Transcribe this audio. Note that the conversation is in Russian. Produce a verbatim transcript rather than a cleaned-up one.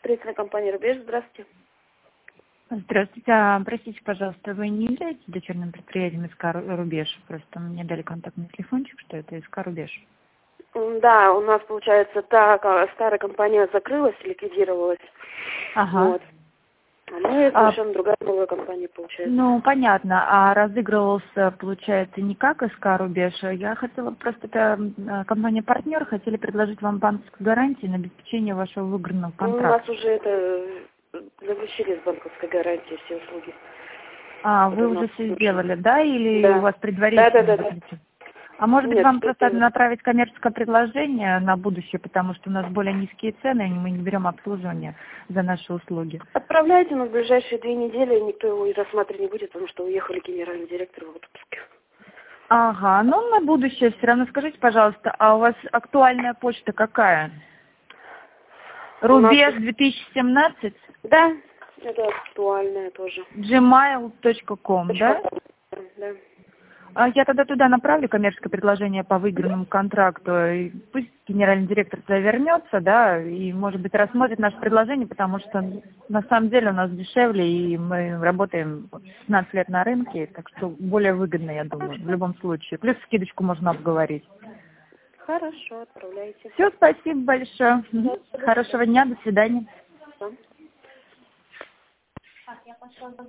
Строительная компания «Рубеж». Здравствуйте. Здравствуйте. А, простите, пожалуйста, вы не являетесь дочерним предприятием СК «Рубеж»? Просто мне дали контактный телефончик, что это СК «Рубеж». М, Да, у нас, получается, та ка- старая компания закрылась, ликвидировалась. Ага. Вот. А мы А, совершенно другая новая компания, получается. ну, понятно. А разыгрывался, получается, не как СК «Рубеж». Я хотела просто, это м, компания-партнер, хотели предложить вам банковскую гарантию на обеспечение вашего выигранного Ну, у нас контракта. уже это э, заключили с банковской гарантией все услуги. А, Это вы у нас уже все лучше. сделали, да? Или у Да. вас Да, да, предварительно да, да. заключили? А может быть, Нет, вам все просто сделали. направить коммерческое предложение на будущее, потому что у нас более низкие цены, и мы не берем обслуживание за наши услуги. Отправляйте, но в ближайшие две недели никто его и рассматривать не будет, потому что уехали генеральный директор в отпуск. Ага, ну на будущее все равно скажите, пожалуйста, а у вас актуальная почта какая? У нас... Рубеж две тысячи семнадцать Да, это актуальное тоже. джимейл точка ком, да? Да. А я тогда туда направлю коммерческое предложение по выигранному контракту. И пусть генеральный директор туда вернется, да, и, может быть, рассмотрит наше предложение, потому что на самом деле у нас дешевле, и мы работаем шестнадцать лет на рынке, так что более выгодно, я думаю, в любом случае. Плюс скидочку можно обговорить. Хорошо, отправляйте. Все, спасибо большое. Мгм. Да, до Хорошего дня, до свидания. свидания.